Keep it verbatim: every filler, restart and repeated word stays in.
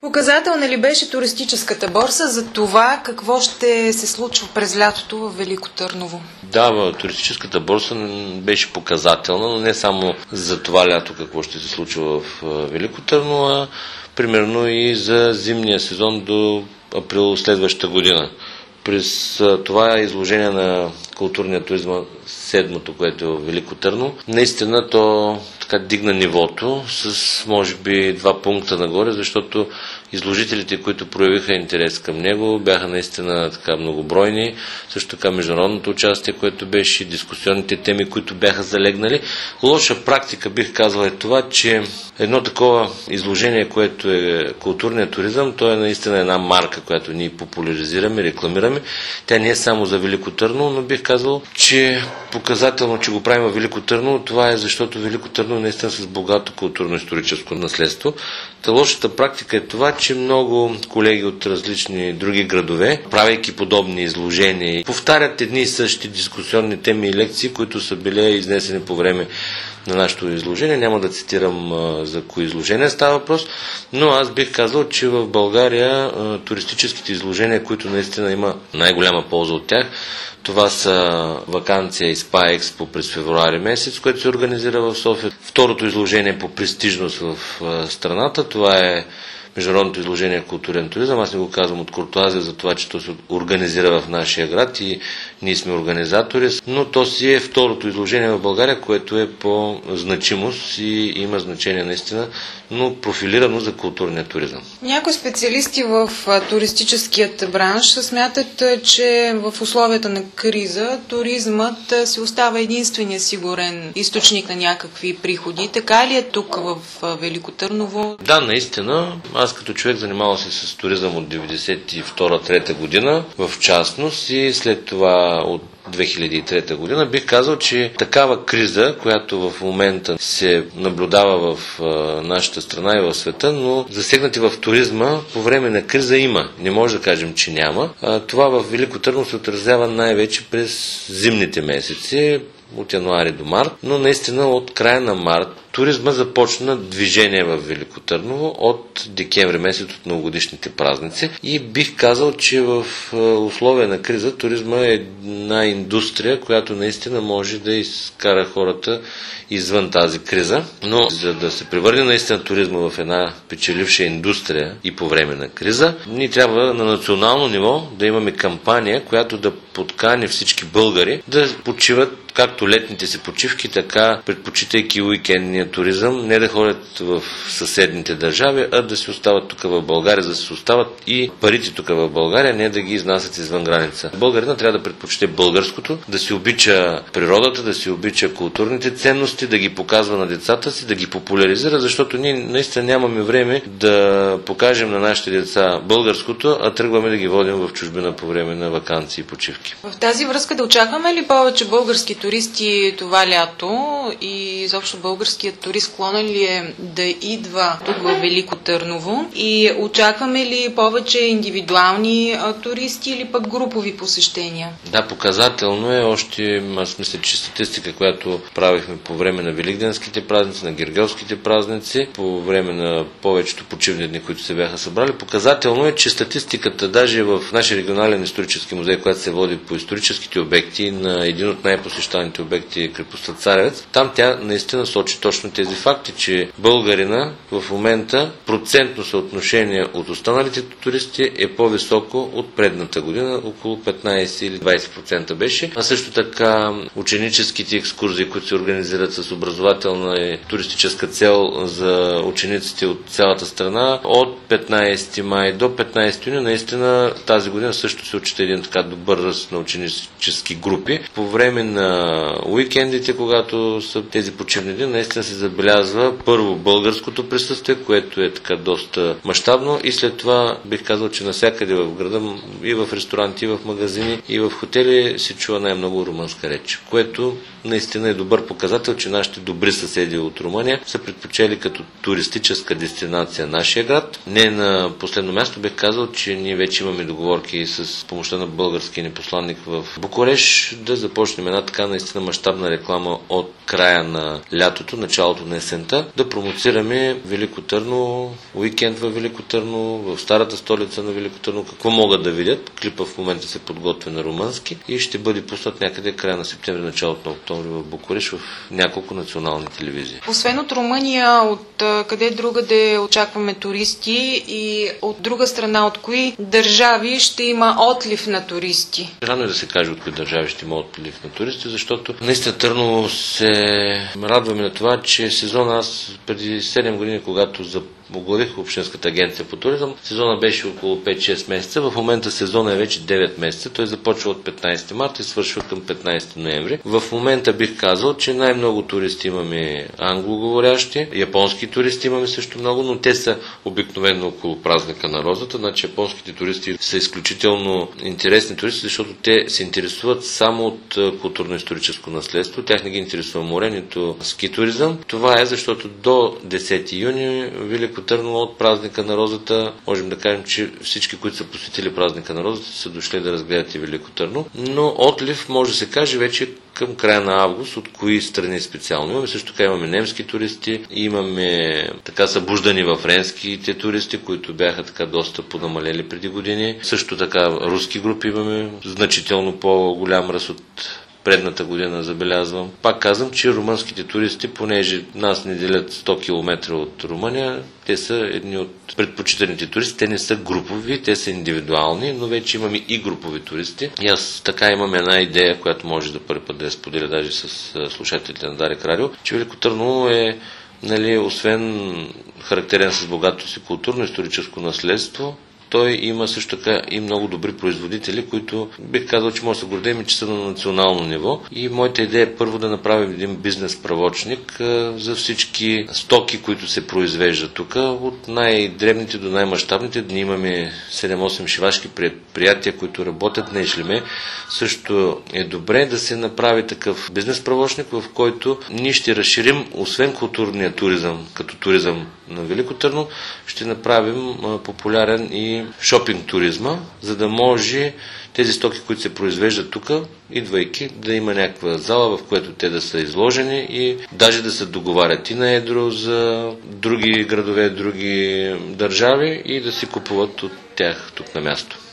Показателна ли беше туристическата борса за това какво ще се случва през лятото в Велико Търново? Да, туристическата борса беше показателна, но не само за това лято какво ще се случва в Велико Търново, а примерно и за зимния сезон до април следващата година. През това изложение на културния туризъм, седмото, което е в Велико Търново, наистина то така дигна нивото с може би два пункта нагоре, защото изложителите, които проявиха интерес към него, бяха наистина така многобройни. Също така международното участие, което беше, дискусионните теми, които бяха залегнали. Лоша практика, бих казал, е това, че едно такова изложение, което е културният туризъм, то е наистина една марка, която ние популяризираме, рекламираме. Тя не е само за Велико Търново, но бих казал, че показателно, че го правим в Велико Търново, това е защото Велико Търново наистина с богато културно-историческо наследство. Та лошата практика е това, че много колеги от различни други градове, правейки подобни изложения, повтарят едни и същи дискусионни теми и лекции, които са били изнесени по време на нашето изложение. Няма да цитирам а, за кои изложения става въпрос, но аз бих казал, че в България а, туристическите изложения, които наистина има най-голяма полза от тях, това са ваканция и спа експо през февруари месец, което се организира в София. Второто изложение по престижност в а, страната, това е международното изложение културен туризъм. Аз не го казвам от куртоазия за това, че то се организира в нашия град и ние сме организатори, но то си е второто изложение в България, което е по значимост и има значение наистина, но профилирано за културния туризъм. Някои специалисти в туристическият бранш смятат, че в условията на криза туризмът се остава единствения сигурен източник на някакви приходи. Така ли е тук в Велико Търново? Да, наистина. Аз като човек занимавал се с туризъм от деветдесет и втора трета година, в частност, и след това от две хиляди и трета година, бих казал, че такава криза, която в момента се наблюдава в а, нашата страна и в света, но засегнати в туризма по време на криза има. Не може да кажем, че няма. А, това в Велико Търново се отразява най-вече през зимните месеци, от януари до март, но наистина от края на март туризма започна движение в Велико Търново от декември месец, от новогодишните празници, и бих казал, че в условия на криза туризма е една индустрия, която наистина може да изкара хората извън тази криза, но за да се превърне наистина туризма в една печеливша индустрия и по време на криза, ние трябва на национално ниво да имаме кампания, която да подкани всички българи да почиват както летните си почивки, така предпочитайки уикендния туризъм, не да ходят в съседните държави, а да си остават тук в България, за да си остават и парите тук в България, не да ги изнасят извън граница. Българина трябва да предпочита българското, да си обича природата, да си обича културните ценности, да ги показва на децата си, да ги популяризира, защото ние наистина нямаме време да покажем на нашите деца българското, а тръгваме да ги водим в чужбина по време на ваканции и почивки. В тази връзка да очакваме ли повече български туристи това лято и изобщо българският турист склонен ли е да идва тук в Велико Търново, и очакваме ли повече индивидуални а, туристи или пък групови посещения? Да, показателно е. Още, аз мисля, че статистика, която правихме по време на великденските празници, на гергелските празници, по време на повечето почивни дни, които се бяха събрали, показателно е, че статистиката даже в нашия регионален исторически музей, който се води по историческите обекти, на един от най-посещаните обекти е крепостта Царевец, там тя наистина сочи точно тези факти, че българина в момента процентно съотношение от останалите туристи е по-високо от предната година, около петнайсет или двайсет процента беше. А също така ученическите екскурзии, които се организират с образователна и туристическа цел за учениците от цялата страна, от петнайсети май до петнайсети юни, наистина тази година също се отчита един така добър ръст на ученически групи. По време на уикендите, когато са тези почивни дни, наистина се забелязва първо българското присъствие, което е така доста мащабно, и след това бих казал, че навсякъде в града, и в ресторанти, и в магазини, и в хотели се чува най-много румънска реч, което наистина е добър показател, че нашите добри съседи от Румъния са предпочели като туристическа дестинация нашия град. Не на последно място бих казал, че ние вече имаме договорки с помощта на българския ни посланник в Букурещ да започнем една така една наистина мащабна реклама от края на лятото, началото на есента, да промоцираме Велико Търново, уикенд във Велико Търново, в старата столица на Велико Търново, какво могат да видят. Клипа в момента се подготвя на румънски и ще бъде пуснат някъде края на септември, началото на октомври в Букурещ в няколко национални телевизии. Освен от Румъния, от къде другаде очакваме туристи и от друга страна, от кои държави ще има отлив на туристи? Рано е да се каже от кои държави ще има отлив на туристи, защото наистина Търново се радваме на това, че сезона, аз преди седем години, когато за оглавих Общинската агенция по туризъм, сезона беше около пет-шест месеца. В момента сезона е вече девет месеца. Той започва от петнайсети март и свършва към петнайсети ноември. В момента бих казал, че най-много туристи имаме англоговорящи, японски туристи имаме също много, но те са обикновено около празника на розата. Значи японските туристи са изключително интересни туристи, защото те се интересуват само от културно-историческо наследство. Тях не ги интересува море, нито ски туризъм. Това е защото до десети юни Велико Търново от празника на розата, можем да кажем, че всички, които са посетили празника на розата, са дошли да разгледат и Велико Търново. Но отлив може да се каже вече към края на август, от кои страни специално. Имаме също така, имаме немски туристи, имаме така събуждани във френските туристи, които бяха така доста понамалели преди години. Също така руски групи имаме, значително по-голям ръст от предната година, забелязвам. Пак казвам, че румънските туристи, понеже нас не делят сто километра от Румъния, те са едни от предпочитаните туристи. Те не са групови, те са индивидуални, но вече имаме и групови туристи. И аз така имам една идея, която може да първи път да я споделя даже с слушателите на Дарик Радио, че Велико Търново е, нали, освен характерен с богатото си културно-историческо наследство, той има също така и много добри производители, които бих казал, че може да се гордеем, че са на национално ниво. И моята идея е първо да направим един бизнес-правочник за всички стоки, които се произвеждат тук, от най-дребните до най-мащабните. Ние имаме седем-осем шивашки предприятия, които работят на ишлеме. Също е добре да се направи такъв бизнес-правочник, в който ние ще разширим, освен културния туризъм, като туризъм на Велико Търново, ще направим популярен и шопинг туризма, за да може тези стоки, които се произвеждат тук, идвайки, да има някаква зала, в която те да са изложени и даже да се договарят и на едро за други градове, други държави и да си купуват от тях тук на място.